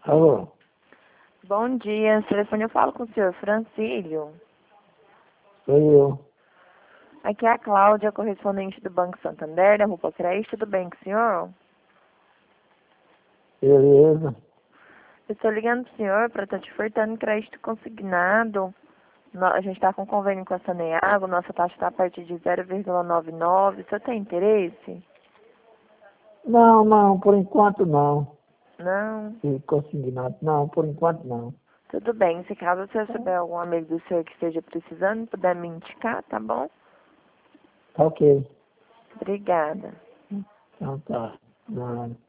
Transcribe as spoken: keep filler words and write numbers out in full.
Alô? Bom dia, esse telefone eu falo com o senhor Francílio. Sou eu. Aqui é a Cláudia, correspondente do Banco Santander, da Rupa Crédito. Tudo bem com o senhor? Beleza. Eu estou ligando para o senhor para estar te ofertando crédito consignado. No- A gente está com convênio com a Saneago, nossa taxa está a partir de zero vírgula noventa e nove. O senhor tem interesse? Não, não, por enquanto não. Não? Se consignado, não, por enquanto não. Tudo bem. Se caso o senhor souber algum amigo do senhor que esteja precisando, puder me indicar, tá bom? Tá ok. Obrigada. Então tá. Não.